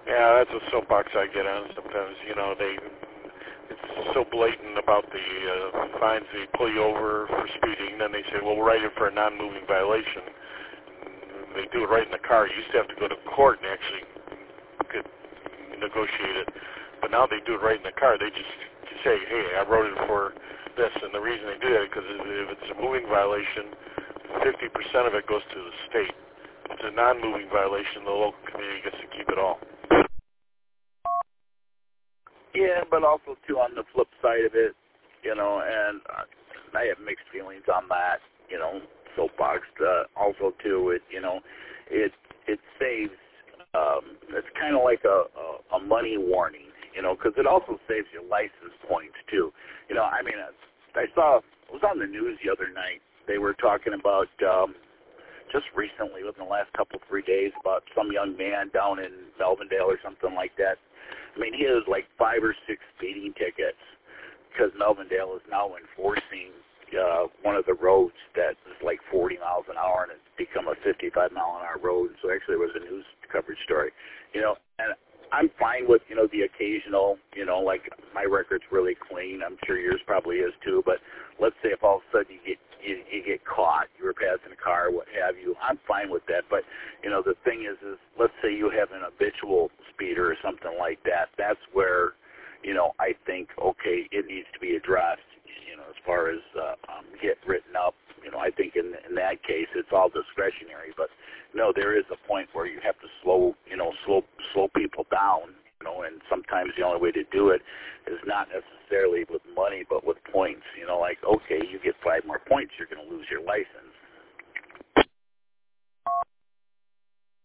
Yeah, that's a soapbox I get on sometimes. You know, it's so blatant about the fines. They pull you over for speeding, then they say, well, we'll write it for a non-moving violation. They do it right in the car. You used to have to go to court and actually could negotiate it, but now they do it right in the car. They just say, hey, I wrote it for this, and the reason they do that is because if it's a moving violation, 50% of it goes to the state. If it's a non-moving violation, the local community gets to keep it all. Yeah, but also, too, on the flip side of it, you know, and I have mixed feelings on that, you know, soapbox. Also, too, it saves, it's kind of like a money warning, you know, because it also saves your license points, too. You know, I mean, I was on the news the other night. They were talking about, just recently, within the last 3 days, about some young man down in Melvindale or something like that. I mean, he has like 5 or 6 speeding tickets because Melvindale is now enforcing one of the roads that is like 40 miles an hour, and it's become a 55-mile-an-hour road. So actually, it was a news coverage story, you know. And I'm fine with, you know, the occasional, you know, like my record's really clean. I'm sure yours probably is too. But let's say if all of a sudden you get caught, you were passing a car, what have you, I'm fine with that. But, you know, the thing is let's say you have an habitual speeder or something like that. That's where, you know, I think, okay, it needs to be addressed, you know, as far as get written up. You know, I think in that case, it's all discretionary. But, no, there is a point where you have to slow people down, you know, and sometimes the only way to do it is not necessarily with money, but